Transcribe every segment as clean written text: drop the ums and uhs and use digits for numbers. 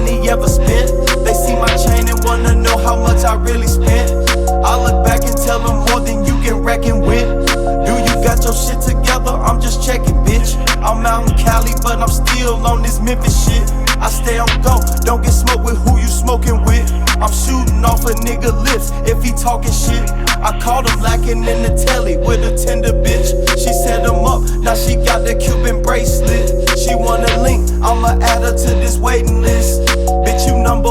money ever spent. They see my chain and wanna know how much I really spent. I look back and tell them more than you can reckon with. Do you got your shit together? I'm just checking, bitch. I'm out in Cali, but I'm still on this Memphis shit. I stay on go, don't get smoked with who you smoking with. I'm shooting off a nigga lips if he talking shit. I caught him lacking in the telly with a tender bitch. She set him up, now she got the Cuban bracelet. She wanna link, I'ma add her to this waiting list. Bitch, you number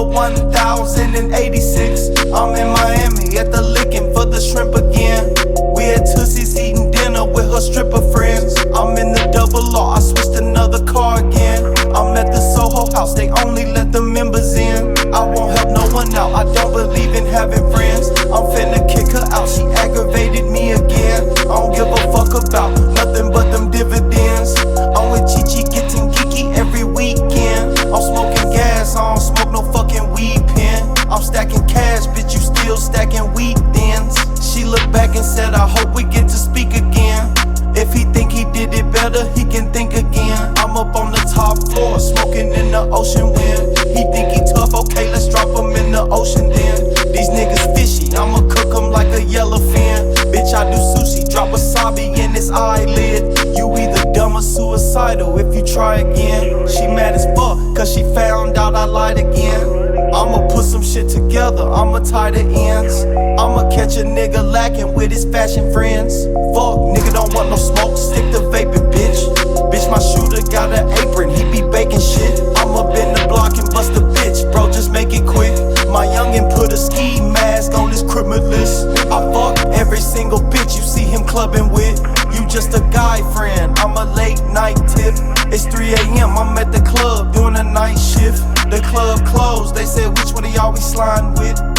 1086. I'm in Miami at the Lickin' for the shrimp again. We at Tootsie's eating dinner with her stripper friends. I'm in the double R, I switched another car again. I'm at the Soho House, they only let the members in. I won't help no one out, I don't believe in having friends. I'm finna kick her out, she aggravated me again. I don't give a fuck about nothing but them dividends. I'm with Chi getting geeky every weekend. I'm smoking gas, I don't smoke no fucking weed pen. I'm stacking cash, bitch, you still stacking weed thins. She looked back and said, I hope we get to speak again. If he think he did it better, he can think again. I'm up on the top floor, smoking in the ocean wind. He think he tough, okay, let's drop him in the ocean then. These niggas fishy, I'ma cook him like a yellowfin. Bitch, I do sushi, drop wasabi in his eyelid. You either dumb or suicidal if you try again. She mad as fuck, cause she found out I lied again. I'ma put some shit together, I'ma tie the ends. I'ma catch a nigga lacking with his fashion friends. Fuck, nigga don't want no smoke, stick to vaping, bitch. Bitch, my shooter got an apron, he be baking shit. I'ma bend the block and bust a bitch, bro, just make it quick. My youngin' put a ski mask on his criminal list. I fuck every single bitch you see him clubbing with. You just a guy friend, I'm a late night tip. It's 3 a.m., I'm at the club doing a night shift. The club closed, they said which one of y'all we sliding with?